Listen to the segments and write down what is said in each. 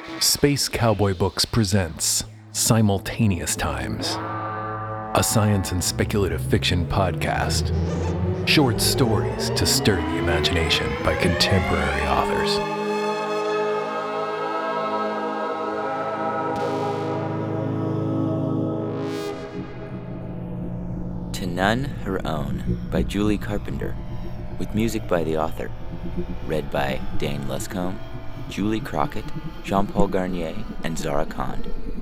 Space Cowboy Books presents Simultaneous Times, a science and speculative fiction podcast. Short stories to stir the imagination by contemporary authors. To None Her Own by Julie Carpenter, with music by the author. Read by Dane Luscombe, Julie Crockett, Jean-Paul Garnier, and Zara Khan.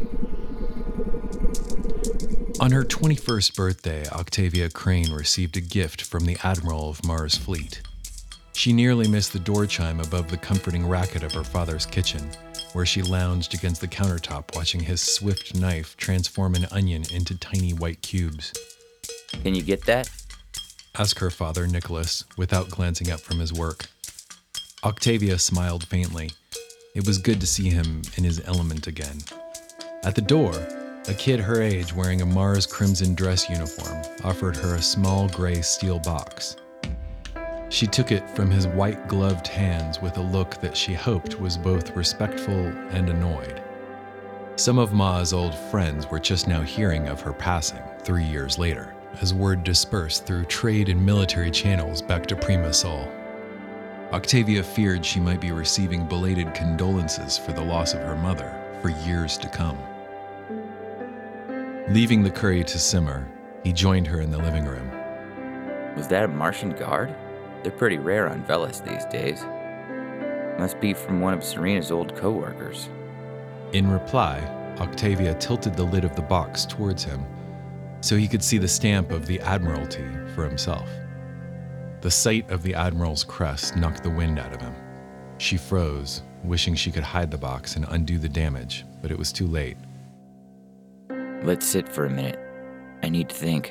On her 21st birthday, Octavia Crane received a gift from the Admiral of Mars Fleet. She nearly missed the door chime above the comforting racket of her father's kitchen, where she lounged against the countertop watching his swift knife transform an onion into tiny white cubes. Can you get that? Asked her father, Nicholas, without glancing up from his work. Octavia smiled faintly. It was good to see him in his element again. At the door, a kid her age wearing a Mars crimson dress uniform offered her a small gray steel box. She took it from his white-gloved hands with a look that she hoped was both respectful and annoyed. Some of Ma's old friends were just now hearing of her passing 3 years later, as word dispersed through trade and military channels back to Prima Sol. Octavia feared she might be receiving belated condolences for the loss of her mother for years to come. Leaving the curry to simmer, he joined her in the living room. Was that a Martian guard? They're pretty rare on Veles these days. Must be from one of Serena's old co-workers. In reply, Octavia tilted the lid of the box towards him so he could see the stamp of the Admiralty for himself. The sight of the Admiral's crest knocked the wind out of him. She froze, wishing she could hide the box and undo the damage, but it was too late. Let's sit for a minute. I need to think.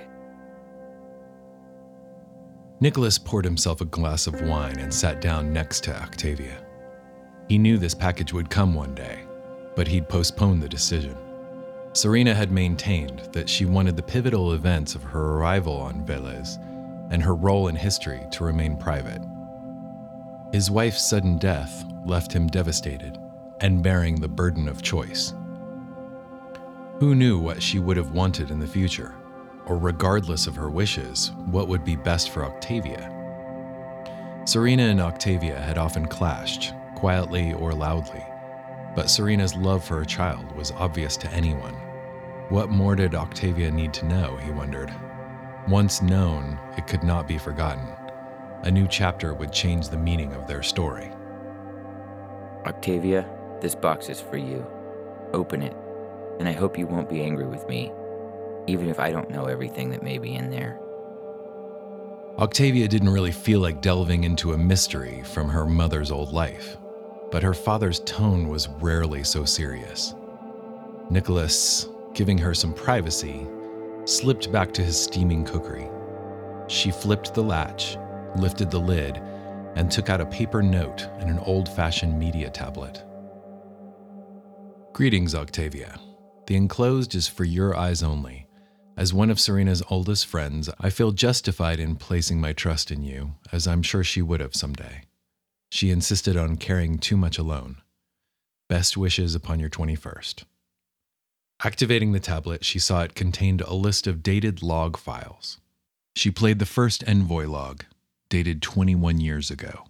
Nicholas poured himself a glass of wine and sat down next to Octavia. He knew this package would come one day, but he'd postponed the decision. Serena had maintained that she wanted the pivotal events of her arrival on Veles and her role in history to remain private. His wife's sudden death left him devastated and bearing the burden of choice. Who knew what she would have wanted in the future, or regardless of her wishes, what would be best for Octavia? Serena and Octavia had often clashed, quietly or loudly, but Serena's love for her child was obvious to anyone. What more did Octavia need to know, he wondered. Once known, it could not be forgotten. A new chapter would change the meaning of their story. Octavia, this box is for you. Open it, and I hope you won't be angry with me, even if I don't know everything that may be in there. Octavia didn't really feel like delving into a mystery from her mother's old life, but her father's tone was rarely so serious. Nicholas, giving her some privacy, slipped back to his steaming cookery. She flipped the latch, lifted the lid, and took out a paper note and an old-fashioned media tablet. Greetings, Octavia. The enclosed is for your eyes only. As one of Serena's oldest friends, I feel justified in placing my trust in you, as I'm sure she would have someday. She insisted on carrying too much alone. Best wishes upon your 21st. Activating the tablet, she saw it contained a list of dated log files. She played the first envoy log, dated 21 years ago.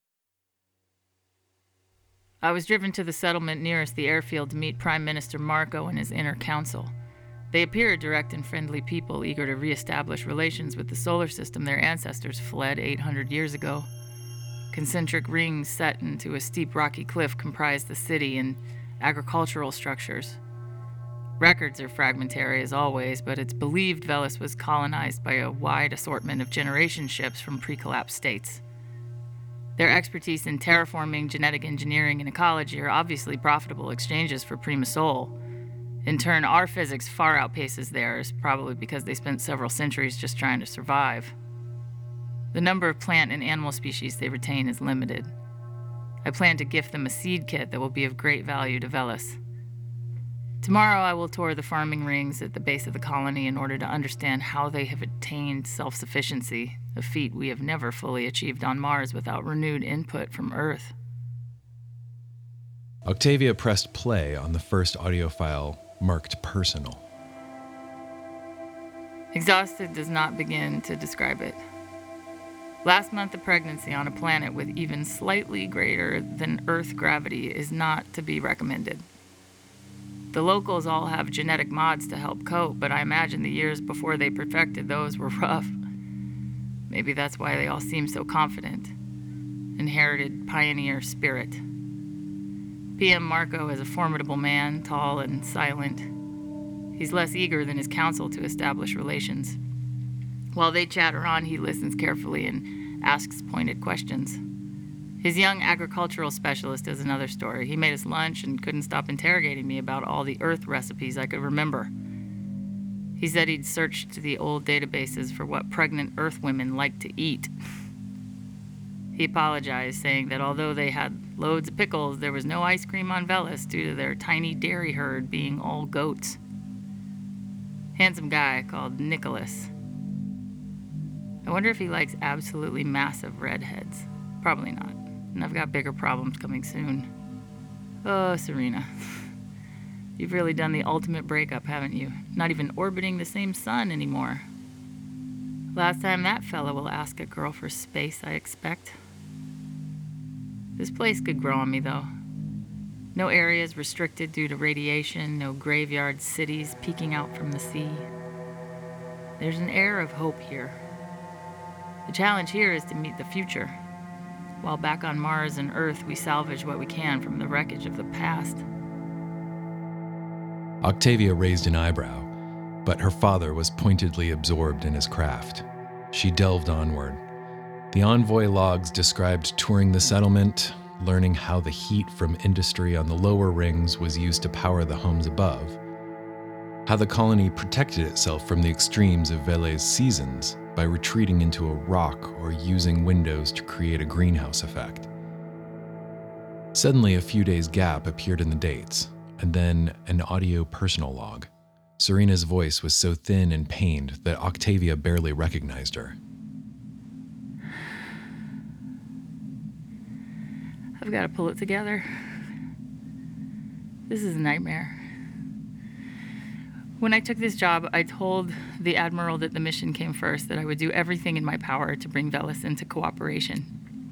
I was driven to the settlement nearest the airfield to meet Prime Minister Marco and his inner council. They appeared direct and friendly people eager to re-establish relations with the solar system their ancestors fled 800 years ago. Concentric rings set into a steep rocky cliff comprised the city and agricultural structures. Records are fragmentary as always, but it's believed Veles was colonized by a wide assortment of generation ships from pre-collapse states. Their expertise in terraforming, genetic engineering, and ecology are obviously profitable exchanges for Prima Sol. In turn, our physics far outpaces theirs, probably because they spent several centuries just trying to survive. The number of plant and animal species they retain is limited. I plan to gift them a seed kit that will be of great value to Veles. Tomorrow I will tour the farming rings at the base of the colony in order to understand how they have attained self-sufficiency, a feat we have never fully achieved on Mars without renewed input from Earth. Octavia pressed play on the first audio file marked personal. Exhausted does not begin to describe it. Last month of pregnancy on a planet with even slightly greater than Earth gravity is not to be recommended. The locals all have genetic mods to help cope, but I imagine the years before they perfected those were rough. Maybe that's why they all seem so confident. Inherited pioneer spirit. PM Marco is a formidable man, tall and silent. He's less eager than his council to establish relations. While they chatter on, he listens carefully and asks pointed questions. His young agricultural specialist is another story. He made us lunch and couldn't stop interrogating me about all the Earth recipes I could remember. He said he'd searched the old databases for what pregnant Earth women like to eat. He apologized, saying that although they had loads of pickles, there was no ice cream on Velis due to their tiny dairy herd being all goats. Handsome guy called Nicholas. I wonder if he likes absolutely massive redheads. Probably not. And I've got bigger problems coming soon. Oh, Serena. You've really done the ultimate breakup, haven't you? Not even orbiting the same sun anymore. Last time that fella will ask a girl for space, I expect. This place could grow on me, though. No areas restricted due to radiation, no graveyard cities peeking out from the sea. There's an air of hope here. The challenge here is to meet the future. While back on Mars and Earth, we salvage what we can from the wreckage of the past. Octavia raised an eyebrow, but her father was pointedly absorbed in his craft. She delved onward. The envoy logs described touring the settlement, learning how the heat from industry on the lower rings was used to power the homes above, how the colony protected itself from the extremes of Vele's seasons by retreating into a rock or using windows to create a greenhouse effect. Suddenly, a few days' gap appeared in the dates, and then an audio personal log. Serena's voice was so thin and pained that Octavia barely recognized her. I've got to pull it together. This is a nightmare. When I took this job, I told the Admiral that the mission came first, that I would do everything in my power to bring Velis into cooperation.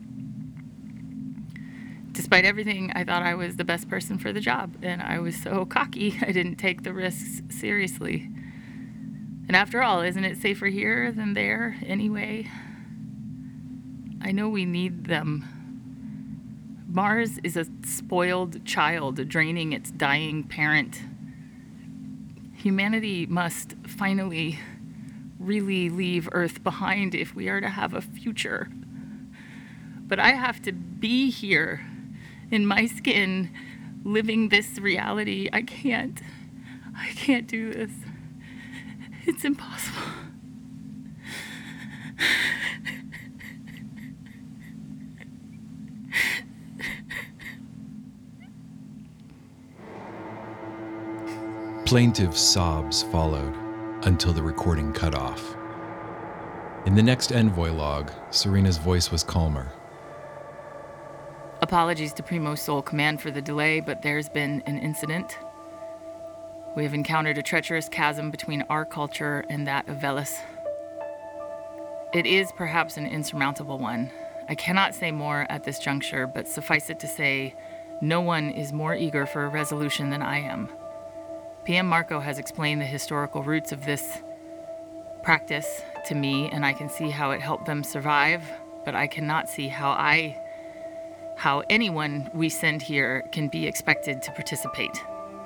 Despite everything, I thought I was the best person for the job, and I was so cocky I didn't take the risks seriously. And after all, isn't it safer here than there anyway? I know we need them. Mars is a spoiled child draining its dying parent. Humanity must finally really leave Earth behind if we are to have a future. But I have to be here in my skin, living this reality. I can't do this. It's impossible. Plaintive sobs followed until the recording cut off. In the next envoy log, Serena's voice was calmer. Apologies to Primo Sol Command for the delay, but there's been an incident. We have encountered a treacherous chasm between our culture and that of Velis. It is perhaps an insurmountable one. I cannot say more at this juncture, but suffice it to say, no one is more eager for a resolution than I am. PM Marco has explained the historical roots of this practice to me, and I can see how it helped them survive, but I cannot see how anyone we send here can be expected to participate.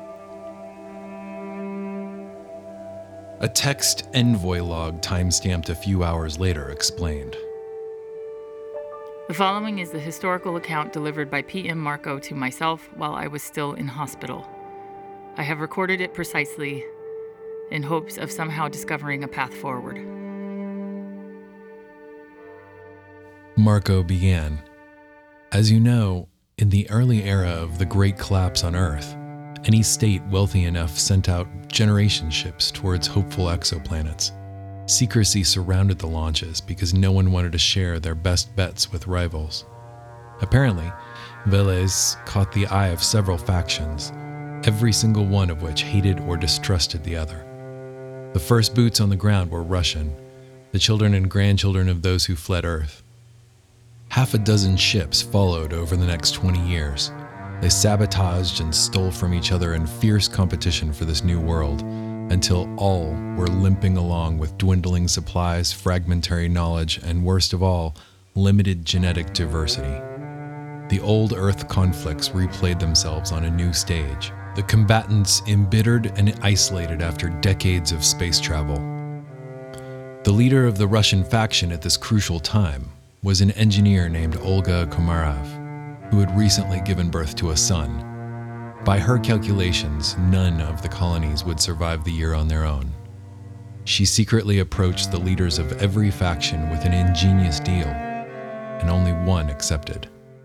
A text envoy log timestamped a few hours later explained. The following is the historical account delivered by PM Marco to myself while I was still in hospital. I have recorded it precisely in hopes of somehow discovering a path forward. Marco began. As you know, in the early era of the Great Collapse on Earth, any state wealthy enough sent out generation ships towards hopeful exoplanets. Secrecy surrounded the launches because no one wanted to share their best bets with rivals. Apparently, Velez caught the eye of several factions, every single one of which hated or distrusted the other. The first boots on the ground were Russian, the children and grandchildren of those who fled Earth. Half a dozen ships followed over the next 20 years. They sabotaged and stole from each other in fierce competition for this new world, until all were limping along with dwindling supplies, fragmentary knowledge, and worst of all, limited genetic diversity. The old Earth conflicts replayed themselves on a new stage, the combatants embittered and isolated after decades of space travel. The leader of the Russian faction at this crucial time was an engineer named Olga Komarov, who had recently given birth to a son. By her calculations, none of the colonies would survive the year on their own. She secretly approached the leaders of every faction with an ingenious deal, and only one accepted.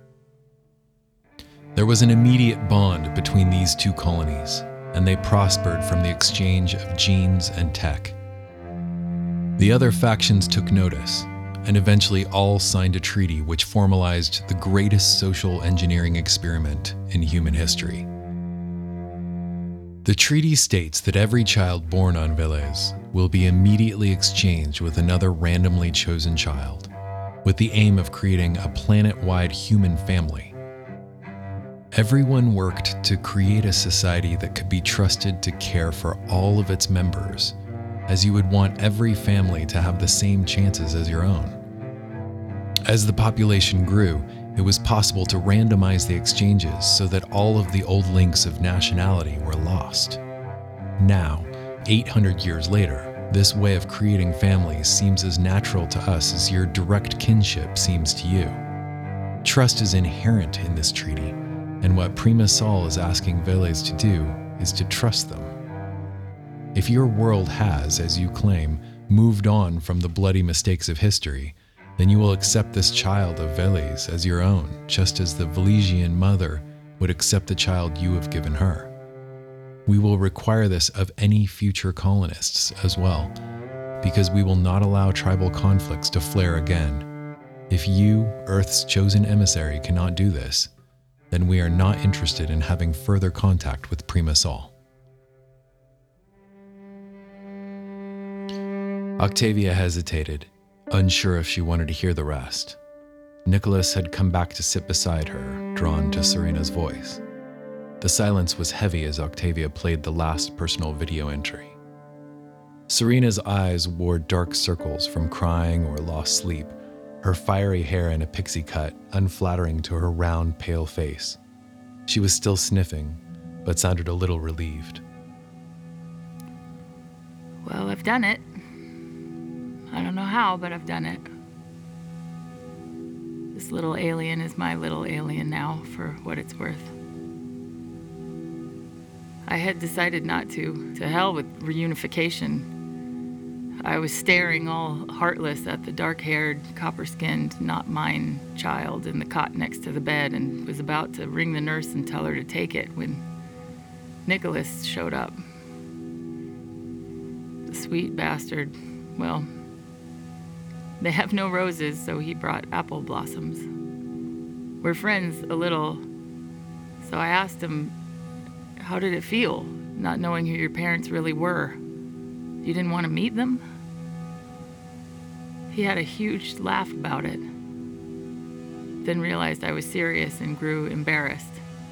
There was an immediate bond between these two colonies, and they prospered from the exchange of genes and tech. The other factions took notice, and eventually all signed a treaty which formalized the greatest social engineering experiment in human history. The treaty states that every child born on Velez will be immediately exchanged with another randomly chosen child, with the aim of creating a planet-wide human family. Everyone worked to create a society that could be trusted to care for all of its members, as you would want every family to have the same chances as your own. As the population grew, it was possible to randomize the exchanges so that all of the old links of nationality were lost. Now, 800 years later, this way of creating families seems as natural to us as your direct kinship seems to you. Trust is inherent in this treaty, and what Prima Sol is asking Velez to do is to trust them. If your world has, as you claim, moved on from the bloody mistakes of history, then you will accept this child of Velez as your own, just as the Velesian mother would accept the child you have given her. We will require this of any future colonists as well, because we will not allow tribal conflicts to flare again. If you, Earth's chosen emissary, cannot do this, then we are not interested in having further contact with Prima Sol. Octavia hesitated, unsure if she wanted to hear the rest. Nicholas had come back to sit beside her, drawn to Serena's voice. The silence was heavy as Octavia played the last personal video entry. Serena's eyes wore dark circles from crying or lost sleep, her fiery hair in a pixie cut, unflattering to her round, pale face. She was still sniffing, but sounded a little relieved. Well, I've done it. I don't know how, but I've done it. This little alien is my little alien now, for what it's worth. I had decided not to. To hell with reunification. I was staring all heartless at the dark-haired, copper-skinned, not mine child in the cot next to the bed and was about to ring the nurse and tell her to take it when Nicholas showed up. The sweet bastard. Well, they have no roses, so he brought apple blossoms. We're friends a little, so I asked him, how did it feel, not knowing who your parents really were? You didn't want to meet them? He had a huge laugh about it, then realized I was serious and grew embarrassed.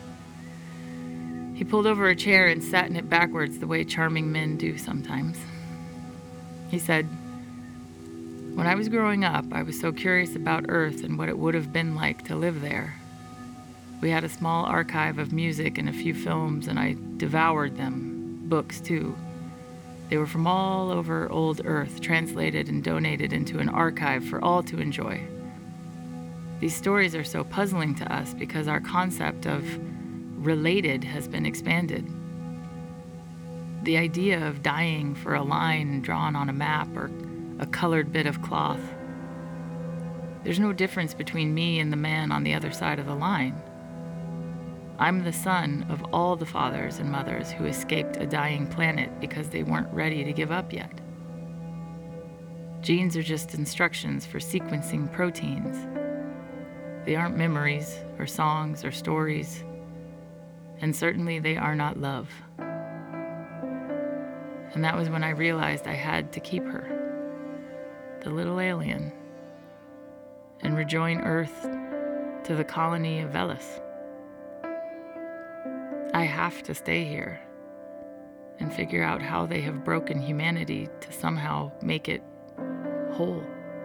He pulled over a chair and sat in it backwards the way charming men do sometimes. He said, when I was growing up, I was so curious about Earth and what it would have been like to live there. We had a small archive of music and a few films, and I devoured them, books too. They were from all over old Earth, translated and donated into an archive for all to enjoy. These stories are so puzzling to us because our concept of related has been expanded. The idea of dying for a line drawn on a map or a colored bit of cloth. There's no difference between me and the man on the other side of the line. I'm the son of all the fathers and mothers who escaped a dying planet because they weren't ready to give up yet. Genes are just instructions for sequencing proteins. They aren't memories or songs or stories, and certainly they are not love. And that was when I realized I had to keep her, the little alien, and rejoin Earth to the colony of Veles. I have to stay here and figure out how they have broken humanity to somehow make it whole.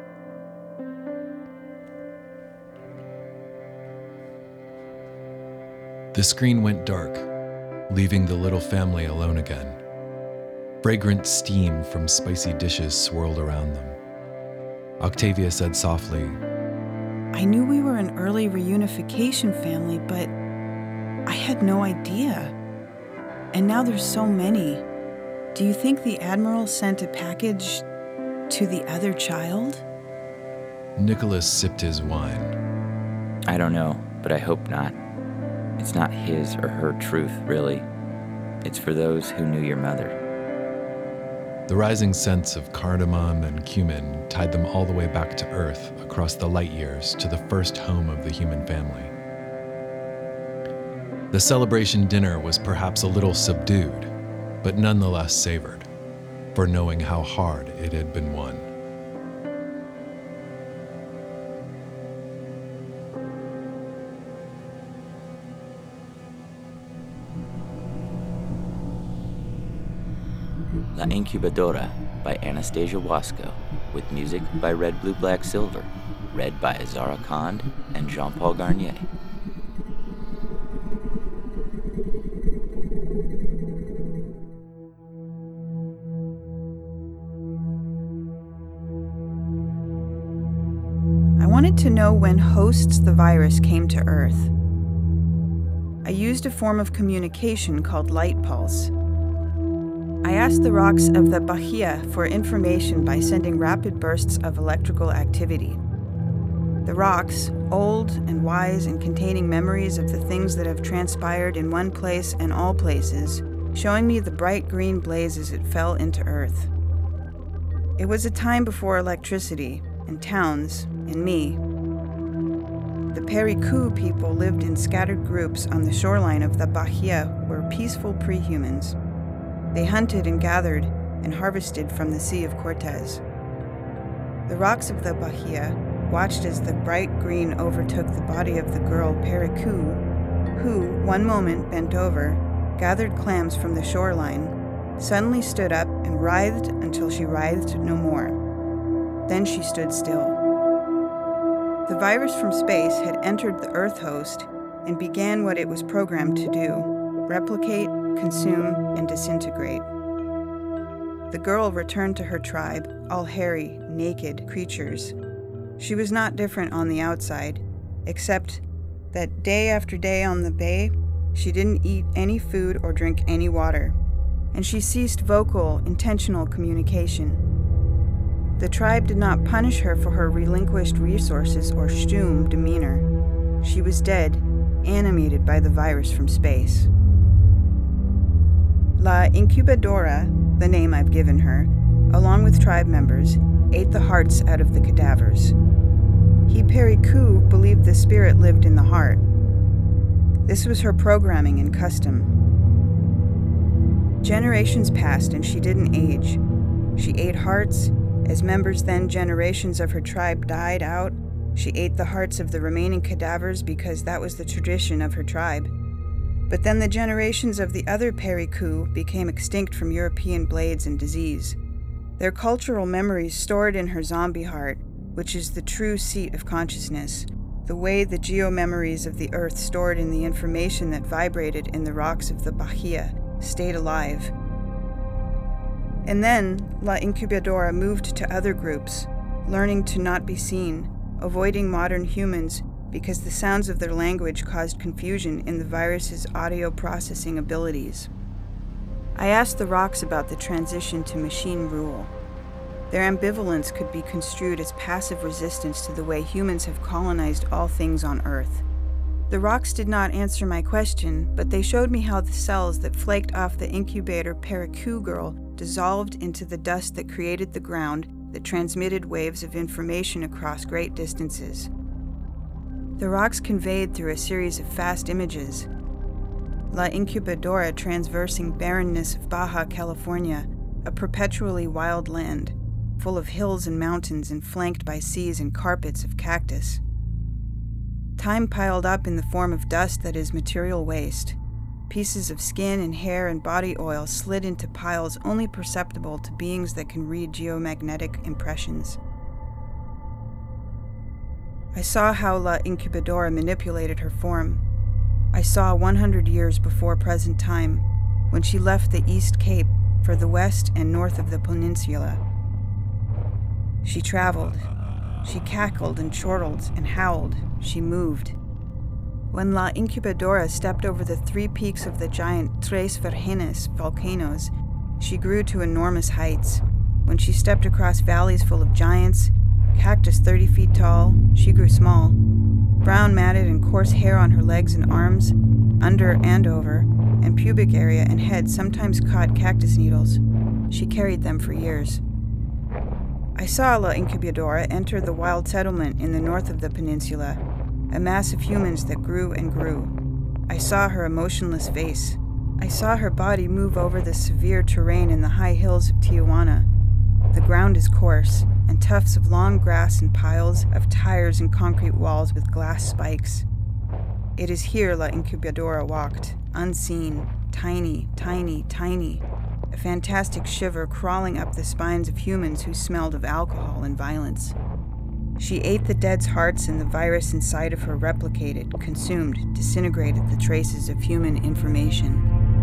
The screen went dark, leaving the little family alone again. Fragrant steam from spicy dishes swirled around them. Octavia said softly, I knew we were an early reunification family, but I had no idea. And now there's so many. Do you think the Admiral sent a package to the other child? Nicholas sipped his wine. I don't know, but I hope not. It's not his or her truth, really. It's for those who knew your mother. The rising scents of cardamom and cumin tied them all the way back to Earth, across the light years, to the first home of the human family. The celebration dinner was perhaps a little subdued, but nonetheless savored, for knowing how hard it had been won. La Incubadora by Anastasia Wasco, with music by Red Blue Black Silver, read by Zara Khan and Jean-Paul Garnier. I wanted to know when hosts the virus came to Earth. I used a form of communication called light pulse. I asked the rocks of the Bahia for information by sending rapid bursts of electrical activity. The rocks, old and wise and containing memories of the things that have transpired in one place and all places, showing me the bright green blaze as it fell into Earth. It was a time before electricity, and towns, and me. The Periku people lived in scattered groups on the shoreline of the Bahia, were peaceful pre-humans. They hunted and gathered and harvested from the Sea of Cortez. The rocks of the Bahia watched as the bright green overtook the body of the girl Periku, who, one moment bent over, gathered clams from the shoreline, suddenly stood up and writhed until she writhed no more. Then she stood still. The virus from space had entered the Earth host and began what it was programmed to do: replicate, consume, and disintegrate. The girl returned to her tribe, all hairy, naked creatures. She was not different on the outside, except that day after day on the bay, she didn't eat any food or drink any water, and she ceased vocal, intentional communication. The tribe did not punish her for her relinquished resources or Stum demeanor. She was dead, animated by the virus from space. La Incubadora, the name I've given her, along with tribe members, ate the hearts out of the cadavers. He Periku believed the spirit lived in the heart. This was her programming and custom. Generations passed and she didn't age. She ate hearts. As members then generations of her tribe died out, she ate the hearts of the remaining cadavers because that was the tradition of her tribe. But then the generations of the other Periku became extinct from European blades and disease. Their cultural memories stored in her zombie heart, which is the true seat of consciousness, the way the geo-memories of the earth stored in the information that vibrated in the rocks of the Bahia stayed alive. And then La Incubadora moved to other groups, learning to not be seen, avoiding modern humans because the sounds of their language caused confusion in the virus's audio processing abilities. I asked the rocks about the transition to machine rule. Their ambivalence could be construed as passive resistance to the way humans have colonized all things on Earth. The rocks did not answer my question, but they showed me how the cells that flaked off the incubator Periku girl dissolved into the dust that created the ground that transmitted waves of information across great distances. The rocks conveyed through a series of fast images. La Incubadora transversing barrenness of Baja California, a perpetually wild land, full of hills and mountains and flanked by seas and carpets of cactus. Time piled up in the form of dust that is material waste. Pieces of skin and hair and body oil slid into piles only perceptible to beings that can read geomagnetic impressions. I saw how La Incubadora manipulated her form. I saw 100 years before present time, when she left the East Cape for the west and north of the peninsula. She traveled. She cackled and chortled and howled. She moved. When La Incubadora stepped over the 3 peaks of the giant Tres Vergenes volcanoes, she grew to enormous heights. When she stepped across valleys full of giants, cactus 30 feet tall, she grew small. Brown matted and coarse hair on her legs and arms, under and over, and pubic area and head sometimes caught cactus needles. She carried them for years. I saw La Incubadora enter the wild settlement in the north of the peninsula, a mass of humans that grew and grew. I saw her emotionless face. I saw her body move over the severe terrain in the high hills of Tijuana. The ground is coarse, and tufts of long grass and piles of tires and concrete walls with glass spikes. It is here La Incubadora walked, unseen, tiny, tiny, tiny, a fantastic shiver crawling up the spines of humans who smelled of alcohol and violence. She ate the dead's hearts, and the virus inside of her replicated, consumed, disintegrated the traces of human information.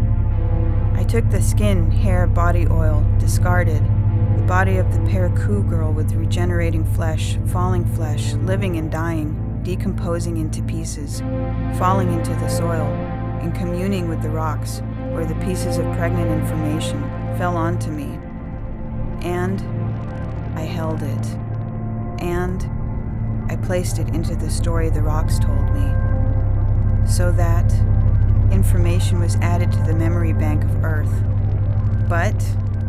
I took the skin, hair, body oil, discarded, the body of the Parakou girl with regenerating flesh, falling flesh, living and dying, decomposing into pieces, falling into the soil, and communing with the rocks, where the pieces of pregnant information fell onto me. And I held it. And I placed it into the story the rocks told me, so that information was added to the memory bank of Earth. But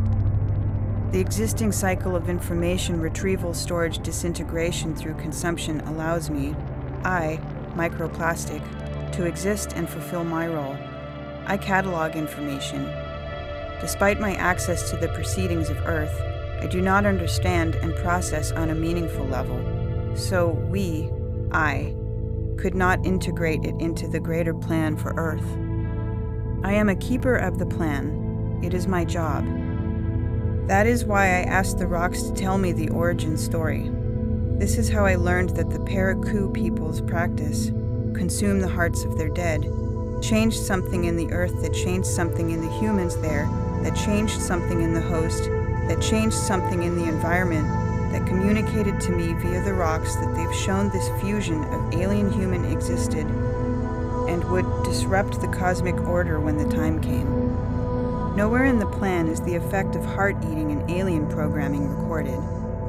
the existing cycle of information retrieval, storage, disintegration through consumption allows me, I, microplastic, to exist and fulfill my role. I catalog information. Despite my access to the proceedings of Earth, I do not understand and process on a meaningful level, so I, could not integrate it into the greater plan for Earth. I am a keeper of the plan. It is my job. That is why I asked the rocks to tell me the origin story. This is how I learned that the Parakou people's practice, consume the hearts of their dead, changed something in the Earth that changed something in the humans there, that changed something in the host, that changed something in the environment, that communicated to me via the rocks that they've shown this fusion of alien-human existed and would disrupt the cosmic order when the time came. Nowhere in the plan is the effect of heart-eating and alien programming recorded.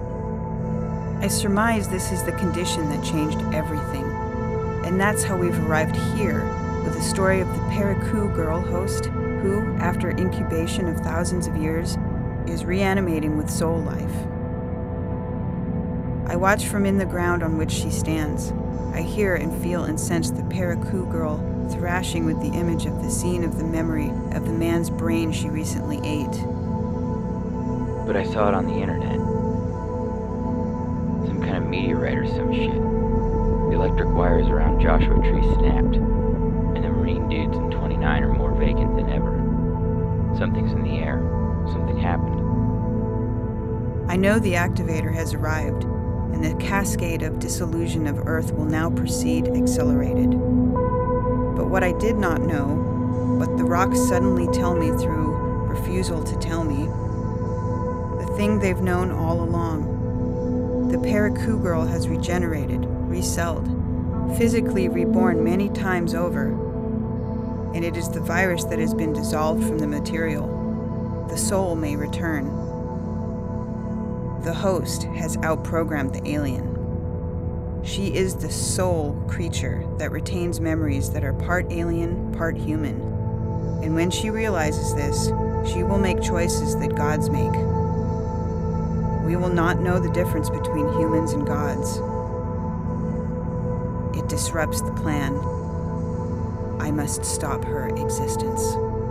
I surmise this is the condition that changed everything, and that's how we've arrived here with the story of the Parakou girl host who, after incubation of thousands of years, is reanimating with soul life. I watch from in the ground on which she stands. I hear and feel and sense the Parakou girl thrashing with the image of the scene of the memory of the man's brain she recently ate. But I saw it on the internet. Some kind of meteorite or some shit. The electric wires around Joshua Tree snapped, and the Marine dudes in 29 are more vacant than ever. Something's in the air. Something happened. I know the activator has arrived, and the cascade of dissolution of Earth will now proceed accelerated. But what I did not know, what the rocks suddenly tell me through refusal to tell me, the thing they've known all along. The Parakou girl has regenerated, recelled, physically reborn many times over, and it is the virus that has been dissolved from the material. The soul may return. The host has outprogrammed the alien. She is the soul creature that retains memories that are part alien, part human. And when she realizes this, she will make choices that gods make. We will not know the difference between humans and gods. It that disrupts the plan. I must stop her existence.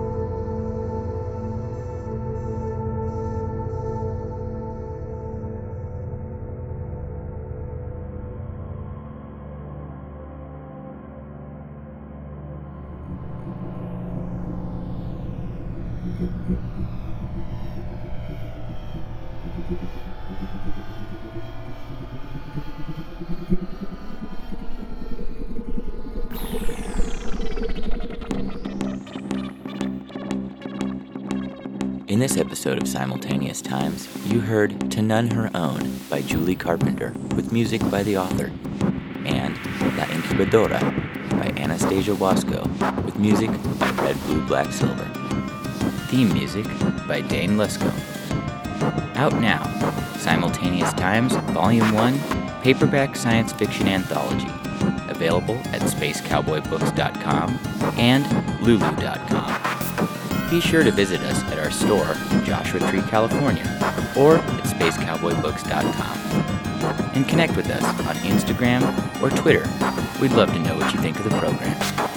In this episode of Simultaneous Times, you heard To None Her Own by Julie Carpenter, with music by the author, and La Incubadora by Anastasia Wasco, with music by Red, Blue, Black, Silver. Theme music by Dane Lesko. Out now, Simultaneous Times, Volume 1, Paperback Science Fiction Anthology, available at spacecowboybooks.com and lulu.com. Be sure to visit us at our store in Joshua Tree, California, or at spacecowboybooks.com. And connect with us on Instagram or Twitter. We'd love to know what you think of the program.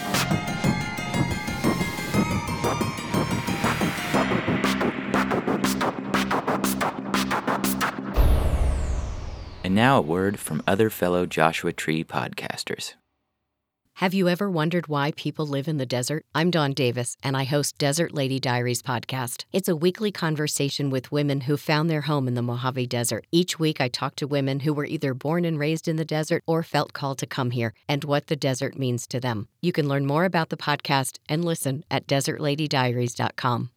And now a word from other fellow Joshua Tree podcasters. Have you ever wondered why people live in the desert? I'm Dawn Davis, and I host Desert Lady Diaries podcast. It's a weekly conversation with women who found their home in the Mojave Desert. Each week, I talk to women who were either born and raised in the desert or felt called to come here, and what the desert means to them. You can learn more about the podcast and listen at desertladydiaries.com.